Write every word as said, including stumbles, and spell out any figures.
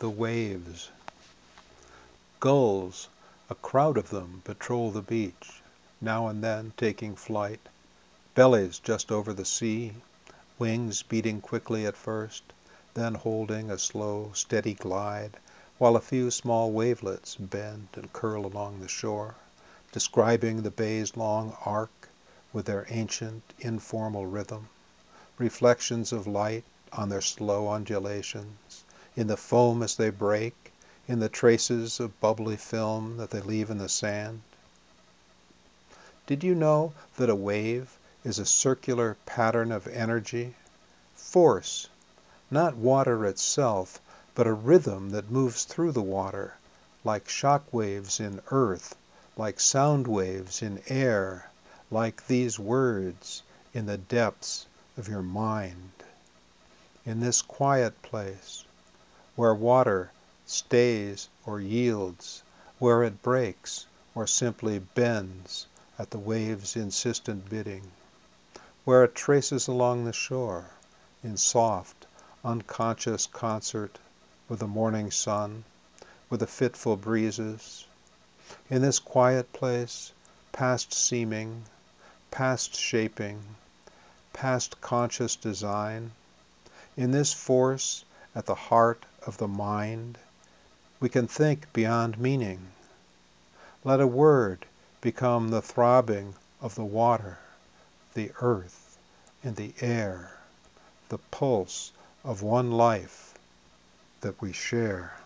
The waves. Gulls, a crowd of them, patrol the beach, now and then taking flight, bellies just over the sea, wings beating quickly at first, then holding a slow, steady glide, while a few small wavelets bend and curl along the shore, describing the bay's long arc with their ancient, informal rhythm, reflections of light on their slow undulations, in the foam as they break, in the traces of bubbly film that they leave in the sand. Did you know that a wave is a circular pattern of energy, force, not water itself, but a rhythm that moves through the water, like shock waves in earth, like sound waves in air, like these words in the depths of your mind? In this quiet place, where water stays or yields, where it breaks or simply bends at the wave's insistent bidding, where it traces along the shore in soft, unconscious concert with the morning sun, with the fitful breezes. In this quiet place, past seeming, past shaping, past conscious design, in this force at the heart of the mind, we can think beyond meaning. Let a word become the throbbing of the water, the earth, and the air, the pulse of one life that we share.